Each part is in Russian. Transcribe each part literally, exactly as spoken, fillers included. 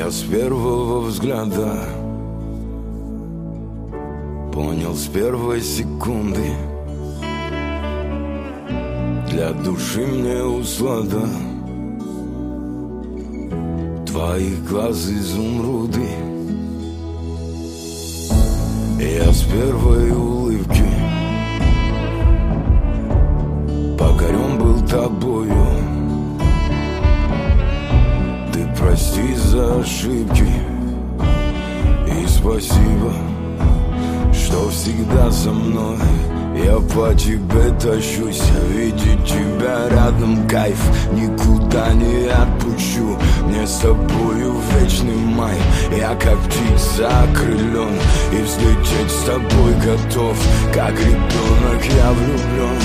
Я с первого взгляда понял с первой секунды, для души мне услада твоих глаз изумруды. Я с первой улыбки покорен был тобою. Ты прости за ошибки и спасибо, что всегда со мной. Я по тебе тащусь, видеть тебя рядом кайф, никуда не отпущу. Мне с тобою вечный май, я как птица окрылен, и взлететь с тобой готов, как ребенок я влюблен.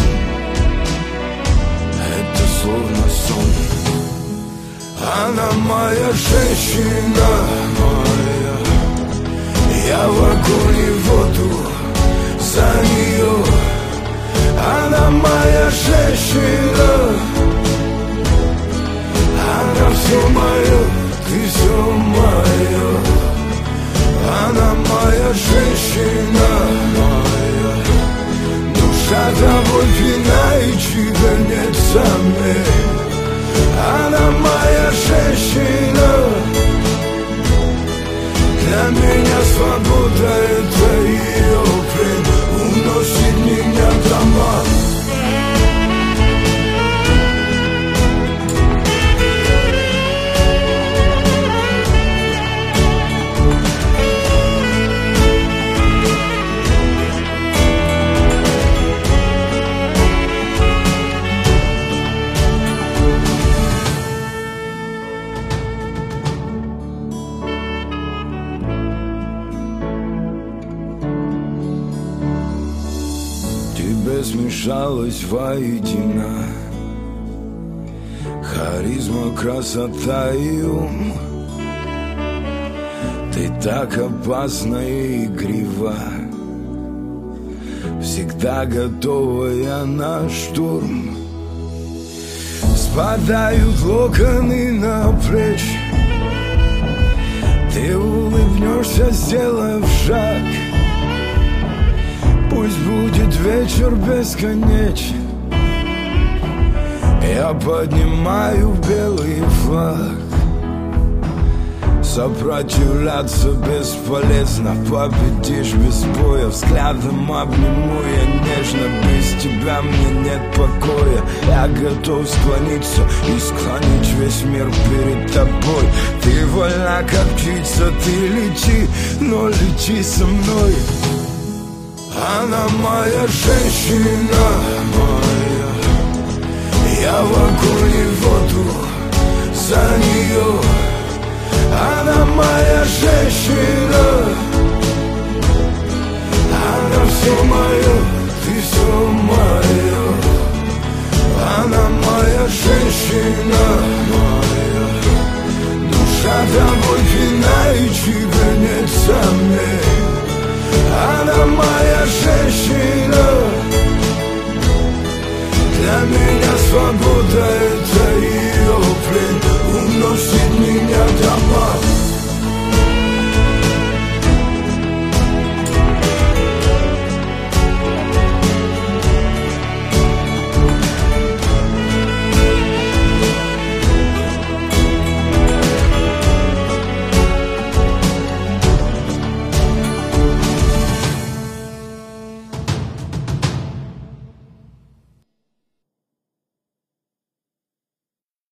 Это словно сон. Она моя женщина, моя. Я в огонь и воду за нее. Она моя женщина. Она все мое, ты все мое. Она моя женщина, моя. Душа тобой пьяна и чего нет сомнений. Она моя женщина. Для меня свобода — это ее плен, уносит меня дома. Смешалась воедино харизма, красота и ум. Ты так опасна и игрива, всегда готовая на штурм. Спадают локоны на плечи, ты улыбнешься, сделав шаг. Пусть будет вечер бесконечен, я поднимаю белый флаг. Сопротивляться бесполезно, победишь без боя. Взглядом обниму я нежно, без тебя мне нет покоя. Я готов склониться и склонить весь мир перед тобой. Ты вольна, как птица, ты лети, но лети со мной. Она моя женщина, моя. Я в огонь и воду за нее. Она моя женщина. Она все мое, ты все мое. Она моя женщина, моя. Душа тобой пьяна и тебя нет сомнений. Она моя женщина. Для меня свобода — это ее плен, уносит меня дома.